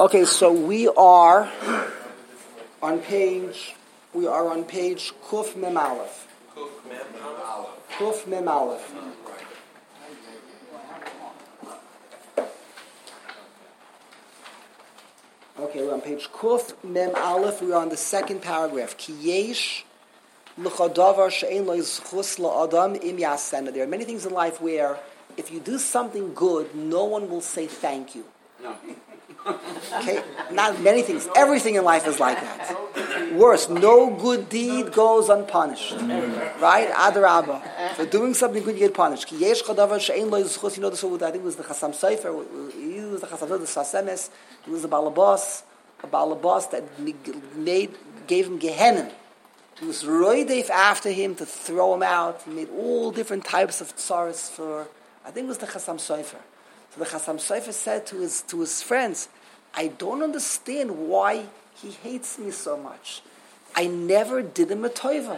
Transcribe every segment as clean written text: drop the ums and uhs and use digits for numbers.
Okay, so we are on page Kuf Mem Aleph. Kuf Mem Aleph. Okay, we're on page Kuf Mem Aleph. We're on the second paragraph. Ki yesh l'chadavar she'en lo yizchus la'adam im yasena. There are many things in life where if you do something good, no one will say thank you. No. Okay, not many things. Everything in life is like that. Worse, no good deed goes unpunished. Right? Adarabba. For doing something good, you get punished. Ki yesh chadavar she'en lo yizchus. You know this. I think it was the Chasam Sofer. He was the Chasam Sofer, the Sasemes. He was a balabas that gave him Gehenna. He was roidef after him to throw him out. He made all different types of tsaras for. I think it was the Chasam Sofer. So the Chasam Sofer said to his friends, I don't understand why he hates me so much. I never did him a toiva.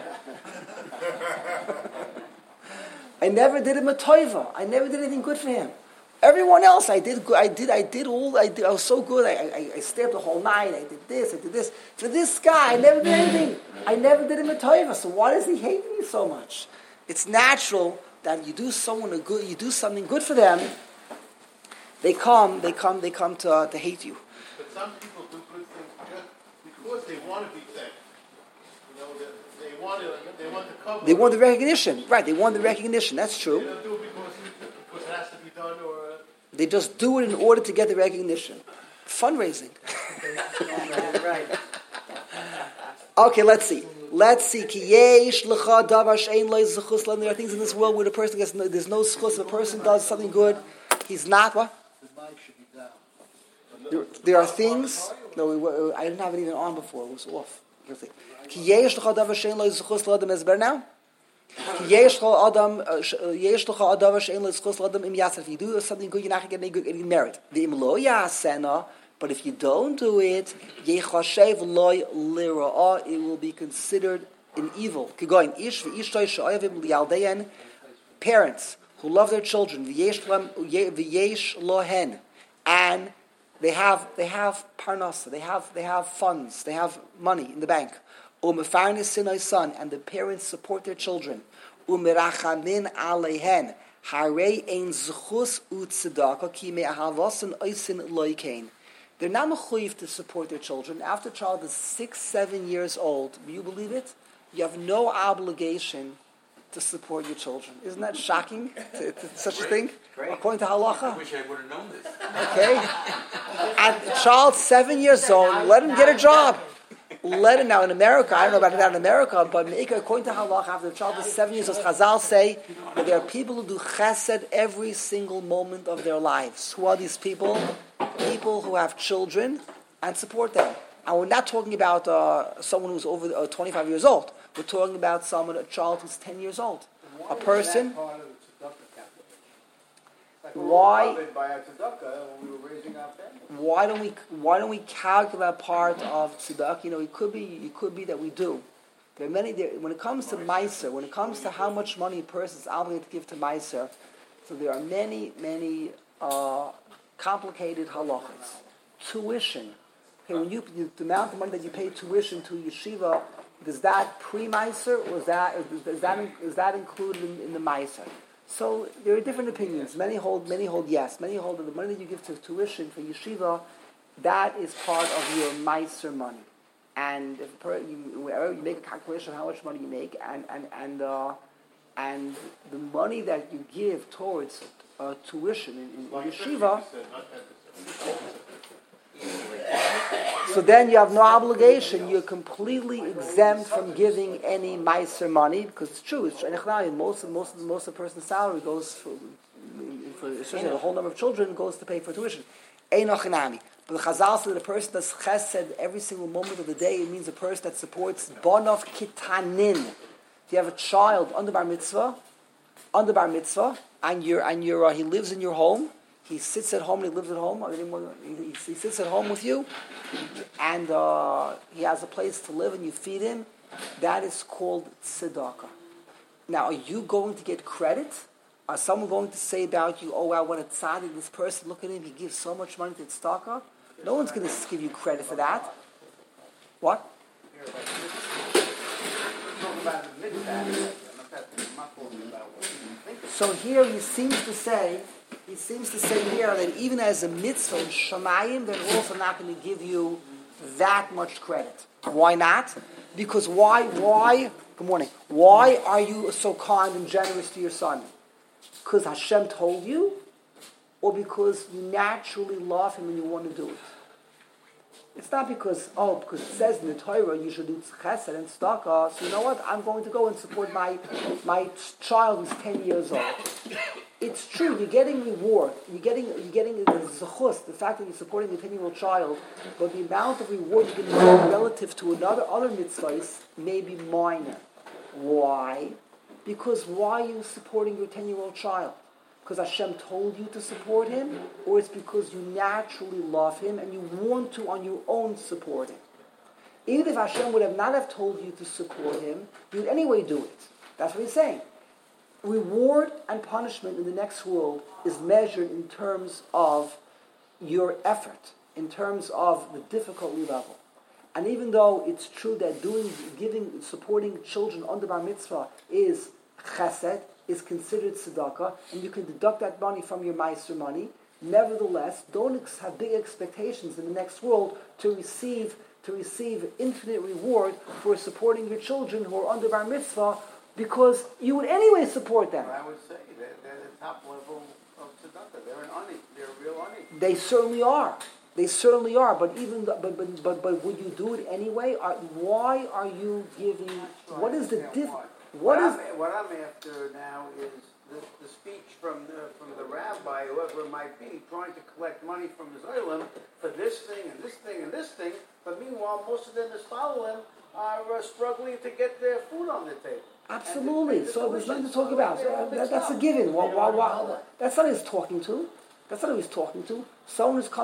I never did him a toiva. I never did anything good for him. Everyone else, I did. I was so good. I stayed up the whole night. I did this. For this guy, I never did anything. I never did him a toiva. So why does he hate me so much? It's natural that you do someone a good. You do something good for them. They come to hate you. But some people do good things just because they want to be thanked. You know, they want the cover. They want the recognition, right? They want the recognition. That's true. They don't do it because it has to be done, or they just do it in order to get the recognition. Fundraising. Right. Okay, let's see. Ki yesh l'cha davar she'en lo yizchus lo. There are things in this world where the person gets there's no schus. If a person does something good, he's not what? There are things. No, I didn't have it even on before. It was off. Ki yesh l'cha davar she'en lo yizchus lo. Is better now? Ki yesh l'cha davar she'en lo yizchus lo im yasser. If you do something good, you're not going to get any merit. V'im lo yasena. But if you don't do it, yechashev loy lira'ah, it will be considered an evil. Kigoyin ish v'ishtoi she'oyavim liyaldeyen. Parents who love their children, v'yesh lohen, and they have parnasa, they have funds, they have money in the bank. U'mefarnes sinai son, and the parents support their children. U'merachamin alehen, harei ein zchus u'tzedakah ki me'ahavasan oisin loikein. They're not mechuyev to support their children. After a child is 6-7 years old, do you believe it? You have no obligation to support your children. Isn't that shocking? Such a thing? Great. According to halacha? I wish I would have known this. Okay? And a child 7 years old, let him get a job. Let him, now in America, I don't know about that in America, but according to halacha, after the child is 7 years old, Chazal say that there are people who do chesed every single moment of their lives. Who are these people? People who have children and support them. And we're not talking about someone who's over 25 years old. We're talking about a child who's 10 years old. A person. Why don't we calculate part of tzedakah? You know, it could be that we do. There are many. When it comes to meiser, when it comes to how much money a person is obligated to give to meiser, so there are many complicated halachas. Tuition. Okay, when the amount of money that you pay tuition to yeshiva, does that pre-meiser or is that included in the meiser? So there are different opinions. Many hold yes. Many hold that the money that you give to tuition for yeshiva, that is part of your meiser money. And if you make a calculation of how much money you make, and the money that you give towards tuition in yeshiva, so then you have no obligation. You're completely exempt from giving any meiser money because it's true. It's most of the person's salary goes for especially a whole number of children goes to pay for tuition. Einochinami. But the Chazal said that a person that's chesed every single moment of the day, it means a person that supports bonov kitanin. If you have a child under bar mitzvah, and he lives in your home. He sits at home and he lives at home. He sits at home with you, and he has a place to live, and you feed him. That is called tzedakah. Now, are you going to get credit? Are someone going to say about you, oh wow, what a tzaddik, this person, look at him, he gives so much money to tzedakah? No one's going to give you credit for that. What? So here he seems to say here that even as a mitzvah in Shamayim, they're also not going to give you that much credit. Why not? Because why, good morning, why are you so kind and generous to your son? Because Hashem told you? Or because you naturally love him and you want to do it? It's not because it says in the Torah you should do chesed and tzedakah, so you know what, I'm going to go and support my child who's 10 years old. It's true, you're getting reward, you're getting the zechus, the fact that you're supporting a 10-year-old child, but the amount of reward you're going to get relative to other mitzvahs may be minor. Why? Because why are you supporting your 10-year-old child? Because Hashem told you to support him, or it's because you naturally love him and you want to on your own support him. Even if Hashem would have not have told you to support him, you'd anyway do it. That's what he's saying. Reward and punishment in the next world is measured in terms of your effort, in terms of the difficulty level. And even though it's true that supporting children under bar mitzvah is chesed, is considered tzedakah, and you can deduct that money from your meiser money. Nevertheless, don't have big expectations in the next world to receive infinite reward for supporting your children who are under bar mitzvah, because you would anyway support them. I would say they're the top level of tzedakah. They're an ani. They're a real ani. They certainly are. But would you do it anyway? Why are you giving? What is the difference? What I'm after now is the speech from the rabbi, whoever it might be, trying to collect money from the Zolim for this thing and this thing and this thing. But meanwhile, most of them that follow him are struggling to get their food on the table. Absolutely. So there's nothing to talk about. That's a given. That's not who he's talking to. That's not who he's talking to. Someone is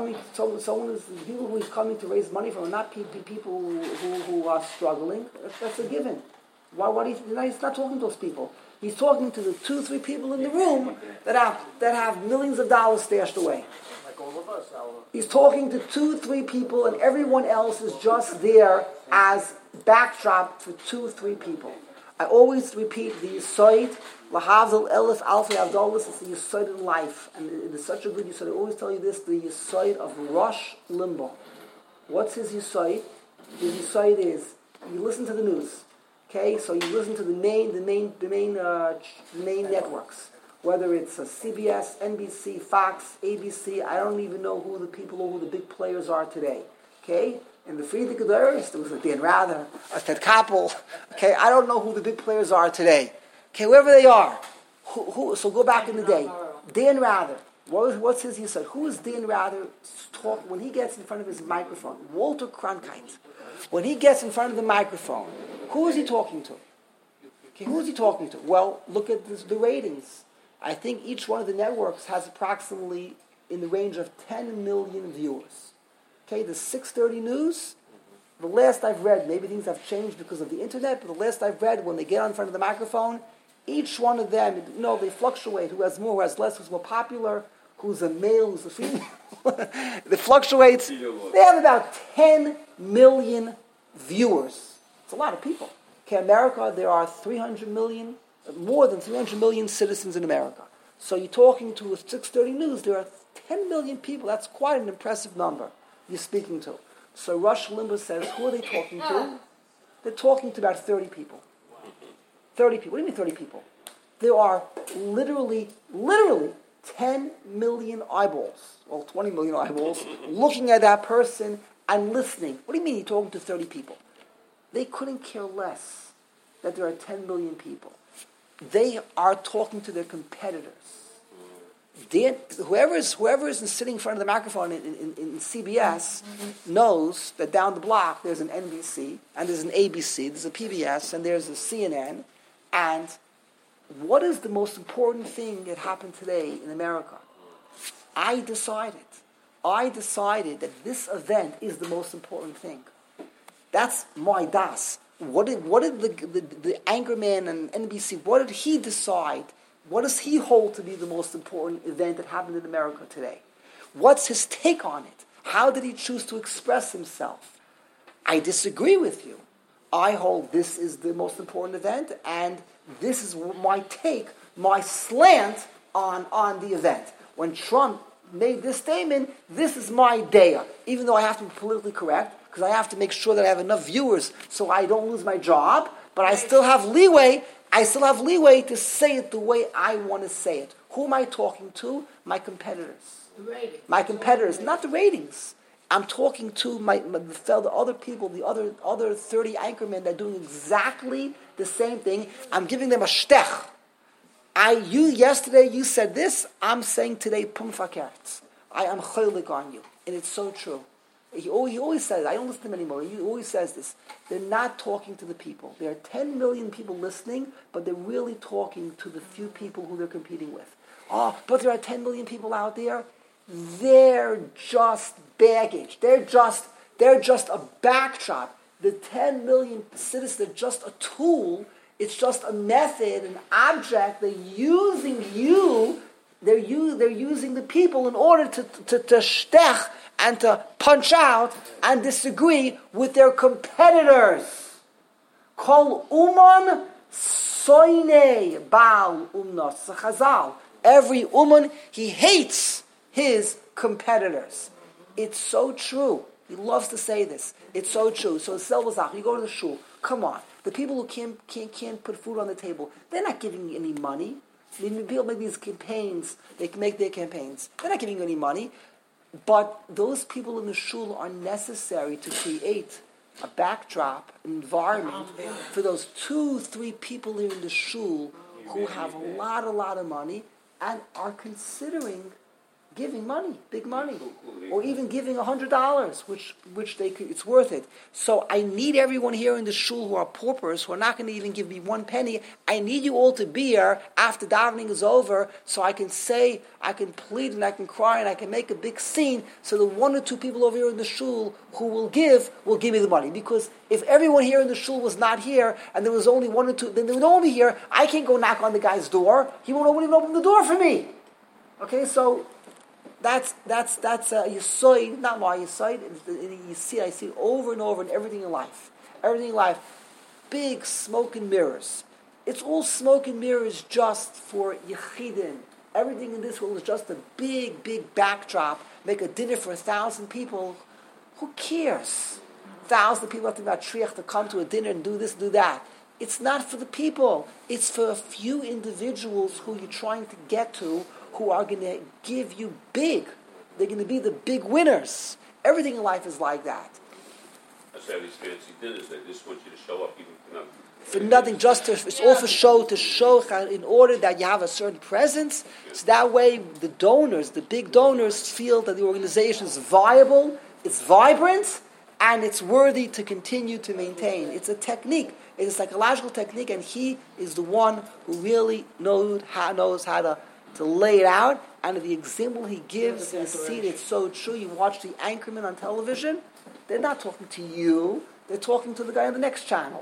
people who he's coming to raise money from are not people who are struggling. That's a given. He's not talking to those people. He's talking to the 2-3 people in the room that have millions of dollars stashed away. Like all of us. He's talking to 2-3 people, and everyone else is just there as backdrop for 2-3 people. I always repeat the Yisoid, Lahavzal Elif Alfi Avdolis, it's the Yisoid in life. And it is such a good Yisoid. I always tell you this, the Yisoid of Rosh Limbaugh. What's his Yisoid? His Yisoid is, you listen to the news. Okay, so you listen to the main networks, whether it's CBS, NBC, Fox, ABC. I don't even know who the big players are today. Okay, in the Friedrich Gedörs, there was a Dan Rather, a Ted Koppel. Okay, I don't know who the big players are today. Okay, wherever they are, so go back in the day. Dan Rather, what's his Yisod? Who is Dan Rather talk when he gets in front of his microphone? Walter Cronkite. When he gets in front of the microphone, who is he talking to? Okay, who is he talking to? Well, look at the ratings. I think each one of the networks has approximately in the range of 10 million viewers. Okay, the 6:30 News, the last I've read, maybe things have changed because of the internet, but the last I've read, when they get in front of the microphone, each one of them, they fluctuate. Who has more, who has less, who's more popular, who's a male, who's a female. It fluctuates. They have about 10 million viewers. It's a lot of people. Okay, America, there are 300 million, more than 300 million citizens in America. So you're talking to a 6:30 News, there are 10 million people. That's quite an impressive number you're speaking to. So Rush Limbaugh says, who are they talking to? They're talking to about 30 people. 30 people. What do you mean 30 people? There are literally 10 million eyeballs, or 20 million eyeballs, looking at that person and listening. What do you mean you're talking to 30 people? They couldn't care less that there are 10 million people. They are talking to their competitors. Whoever is sitting in front of the microphone in CBS knows that down the block there's an NBC, and there's an ABC, there's a PBS, and there's a CNN. And what is the most important thing that happened today in America? I decided that this event is the most important thing. That's my das. What did the anchorman and NBC, what did he decide? What does he hold to be the most important event that happened in America today? What's his take on it? How did he choose to express himself? I disagree with you. I hold this is the most important event, and this is my take, my slant on the event. When Trump made this statement, this is my daya. Even though I have to be politically correct, because I have to make sure that I have enough viewers so I don't lose my job, but I still have leeway. I still have leeway to say it the way I want to say it. Who am I talking to? My competitors. My competitors, not the ratings. I'm talking to the other people, the other 30 anchormen that are doing exactly the same thing. I'm giving them a shtech. Yesterday you said this, I'm saying today pum fakert. I am cholik on you. And it's so true. He always says, I don't listen to him anymore, he always says this. They're not talking to the people. There are 10 million people listening, but they're really talking to the few people who they're competing with. Oh, but there are 10 million people out there. They're just baggage. They're just a backdrop. The 10 million citizens are just a tool. It's just a method, an object. They're using you. They're using the people in order to shtech and to punch out and disagree with their competitors. Kol uman soine bal umnos chazal. Every uman, he hates his competitors. It's so true. He loves to say this. It's so true. So Selbazach, you go to the shul. Come on, the people who can't put food on the table, they're not giving you any money. People make these campaigns. They can make their campaigns. They're not giving you any money. But those people in the shul are necessary to create a backdrop, an environment for those 2-3 people here in the shul who have a lot of money and are considering giving money, big money, or even giving $100, which they could, it's worth it. So I need everyone here in the shul who are paupers, who are not going to even give me 1 penny. I need you all to be here after davening is over, so I can say, I can plead, and I can cry, and I can make a big scene, so the 1 or 2 people over here in the shul who will give me the money. Because if everyone here in the shul was not here, and there was only 1 or 2, then they would all be here. I can't go knock on the guy's door. He won't even open the door for me. Okay, so That's a yisoid, not my yisoid. I see it over and over in everything in life. Everything in life, big smoke and mirrors. It's all smoke and mirrors just for yechidim. Everything in this world is just a big backdrop. Make a dinner for 1,000 people. Who cares? 1,000 people have to be triach to come to a dinner and do this, do that. It's not for the people. It's for a few individuals who you're trying to get to, who are going to give you big. They're going to be the big winners. Everything in life is like that. That's why these fancy dinners, they just want you to show up even for nothing, it's all for show, to show in order that you have a certain presence. So that way the donors, the big donors, feel that the organization is viable, it's vibrant, and it's worthy to continue to maintain. It's a technique. It's a psychological technique, and he is the one who really knows how to lay it out, and the example he gives in the seat, it's so true. You watch the anchorman on television, they're not talking to you, they're talking to the guy on the next channel.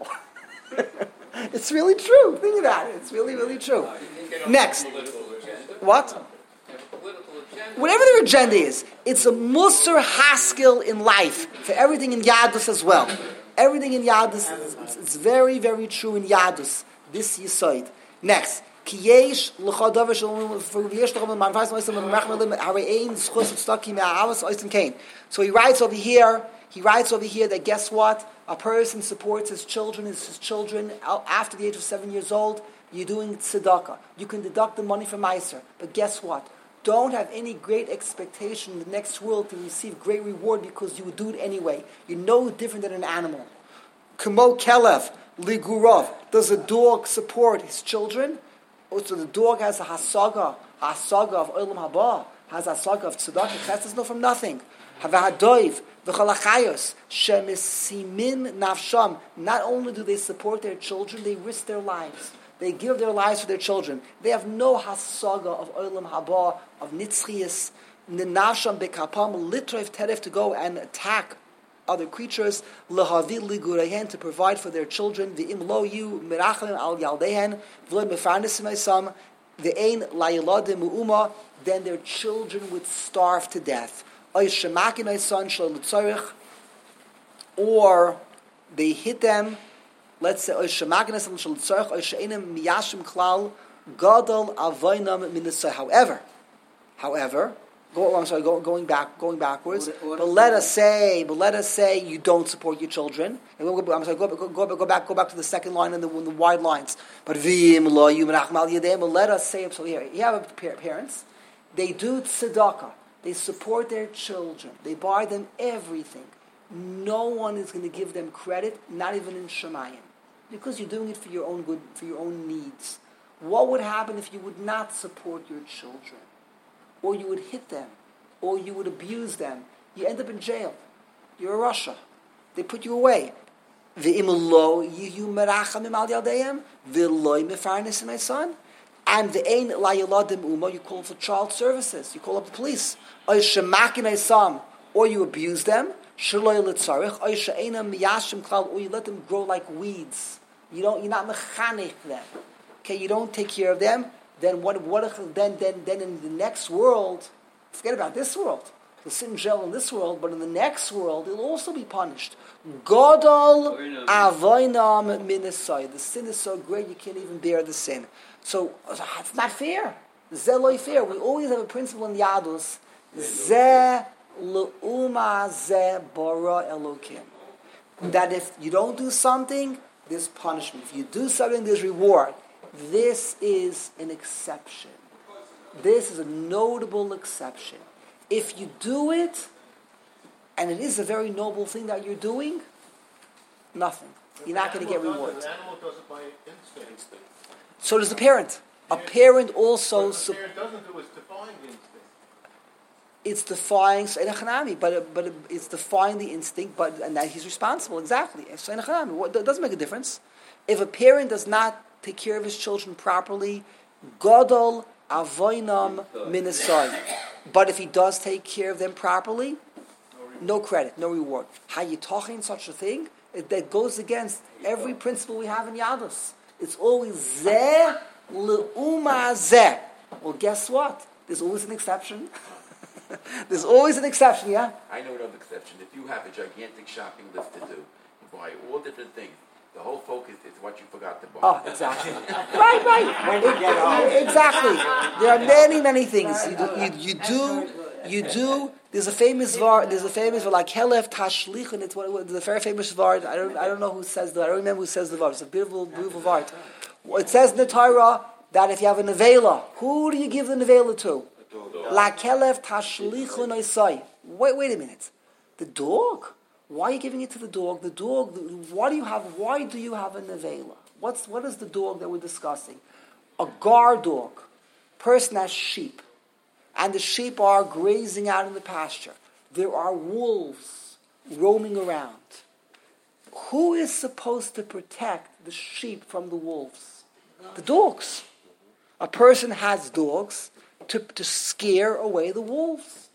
It's really true. Think of that. It's really true. Next. What? Whatever their agenda is, it's a Musar Haskell in life, for everything in Yadus as well. Everything in Yadus, it's very, very true in Yadus. This Yisoid. Next. So he writes over here that, guess what? A person supports his children after the age of 7 years old. You're doing tzedakah. You can deduct the money from Meiser. But guess what? Don't have any great expectation in the next world to receive great reward, because you would do it anyway. You're no different than an animal. Kemo Kelev, Ligurov. Does a dog support his children? So the dog has a hasaga of olam haba, has a hasaga of tzedakah. Chesed is no from nothing. Havahadoiv v'chalachayos shemisimin nafsham. Not only do they support their children, they risk their lives. They give their lives for their children. They have no hasaga of olam haba, of nitzchias, nafsham bekapam litroif teref, to go and attack other creatures, lehavi ligurehen, to provide for their children, the imlo yu mirachlim al yaldehen, v'lo mefarnesim esam, the ein layeladim u'uma, then their children would starve to death. or they hit them, let's say, however, going backwards. But let us say you don't support your children. And go back to the second line in the wide lines. But let us say, so here you have parents. They do tzedakah. They support their children. They buy them everything. No one is going to give them credit, not even in Shemayim, because you're doing it for your own good, for your own needs. What would happen if you would not support your children? Or you would hit them, or you would abuse them? You end up in jail. You're a Russia. They put you away. And you call for child services. You call up the police. Or you abuse them. Or you let them grow like weeds. You're not mechanic them. Okay, you don't take care of them. Then then in the next world, forget about this world. They'll sit in jail in this world, but in the next world, they'll also be punished. Godol avoinam minisai. The sin is so great you can't even bear the sin. So it's not fair. Zeloi fair. We always have a principle in Yadus. Ze leuma ze bara elokim. That if you don't do something, there's punishment. If you do something, there's reward. This is an exception. This is a notable exception. If you do it, and it is a very noble thing that you're doing, nothing. You're not going to get reward. The animal does it by instinct. So does the parent. A parent also... What the parent doesn't do is defying the instinct. It's defying but it's defying the instinct, and that he's responsible, exactly. It doesn't make a difference. If a parent does not take care of his children properly, Godol avoinam minisai. But if he does take care of them properly, no credit, no reward. How you talking such a thing? That goes against every principle we have in Yadus. It's always zeh leuma zeh. Well, guess what? There's always an exception. There's always an exception, yeah? I know another exception. If you have a gigantic shopping list to do, you buy all different things. The whole focus is what you forgot to buy. Oh, exactly. right. When you get home. Exactly. There are many things. You do. There's a famous var like Helef Tashlich, and it's a very famous var. I don't know who says that. I don't remember who says the var. It's a beautiful var. It says in the Torah that if you have a nevela, who do you give the nevela to? La Helef Tashlich Noisai. Wait a minute. The dog. Why are you giving it to the dog? The dog. Why do you have a nevela? What is the dog that we're discussing? A guard dog. Person has sheep, and the sheep are grazing out in the pasture. There are wolves roaming around. Who is supposed to protect the sheep from the wolves? The dogs. A person has dogs to scare away the wolves.